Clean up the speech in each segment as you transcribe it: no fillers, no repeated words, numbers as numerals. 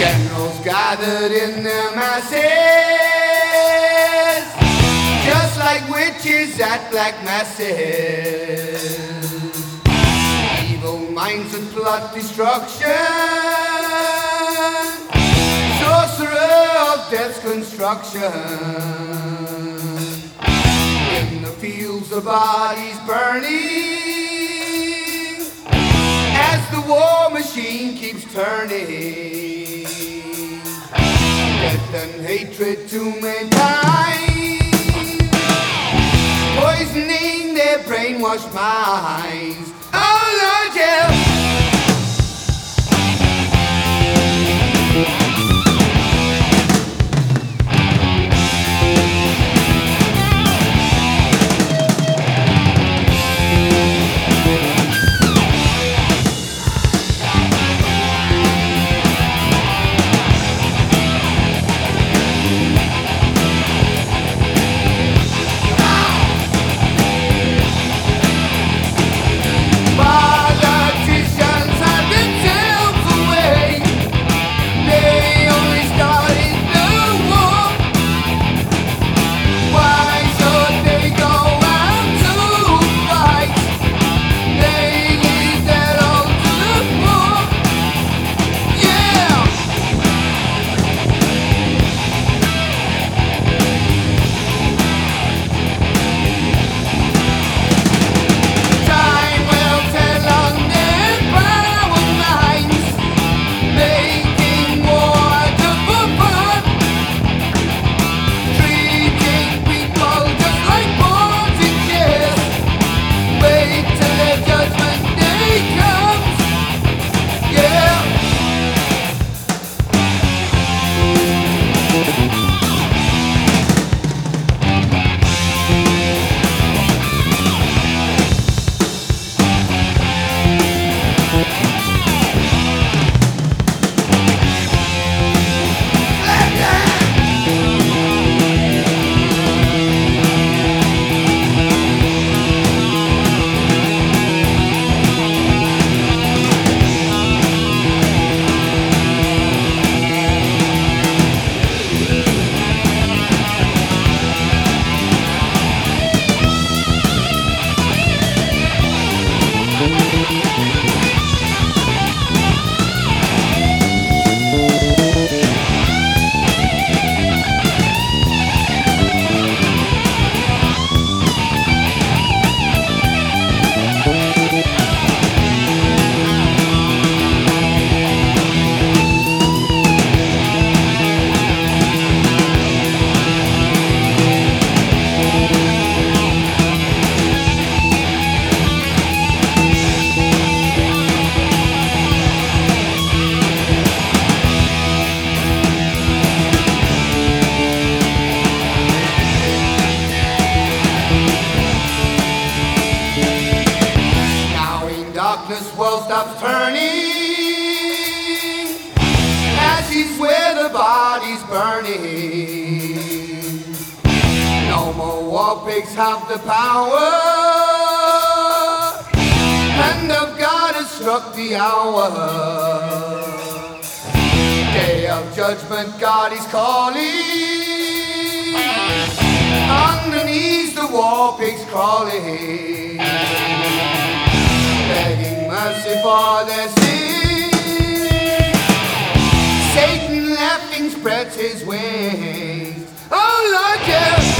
Generals gathered in their masses, just like witches at black masses. Evil minds that plot destruction, sorcerer of death's construction. In the fields the bodies burning, as the war machine keeps turning. Death and hatred to mankind, poisoning their brainwashed minds. Oh Lord, yeah. Darkness world stops turning, ashes where the body's burning. No more war pigs have the power, hand of God has struck the hour. Day of judgment, God is calling, underneath the war pigs crawling, begging mercy for their sin. Satan laughing spreads his wings. Oh Lord, yeah.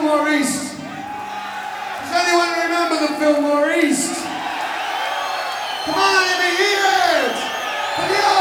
Fillmore East? Does anyone remember the Fillmore East? Come on, let me hear it! Come on!